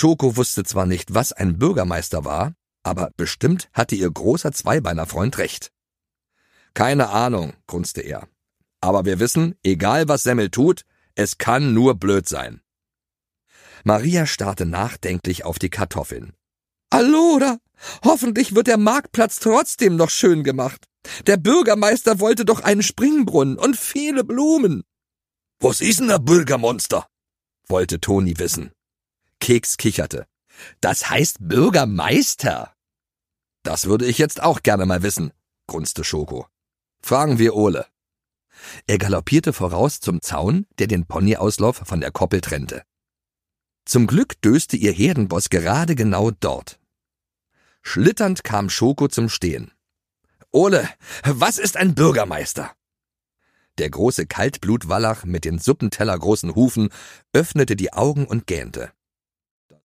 Schoko wusste zwar nicht, was ein Bürgermeister war, aber bestimmt hatte ihr großer Zweibeinerfreund recht. »Keine Ahnung«, grunzte er. »Aber wir wissen, egal was Semmel tut, es kann nur blöd sein.« Maria starrte nachdenklich auf die Kartoffeln. »Allora, hoffentlich wird der Marktplatz trotzdem noch schön gemacht. Der Bürgermeister wollte doch einen Springbrunnen und viele Blumen.« »Was ist denn ein Bürgermonster?« wollte Toni wissen. Keks kicherte. »Das heißt Bürgermeister.« »Das würde ich jetzt auch gerne mal wissen«, grunzte Schoko. »Fragen wir Ole.« Er galoppierte voraus zum Zaun, der den Ponyauslauf von der Koppel trennte. Zum Glück döste ihr Herdenboss gerade genau dort. Schlitternd kam Schoko zum Stehen. »Ole, was ist ein Bürgermeister?« Der große Kaltblutwallach mit den suppentellergroßen Hufen öffnete die Augen und gähnte.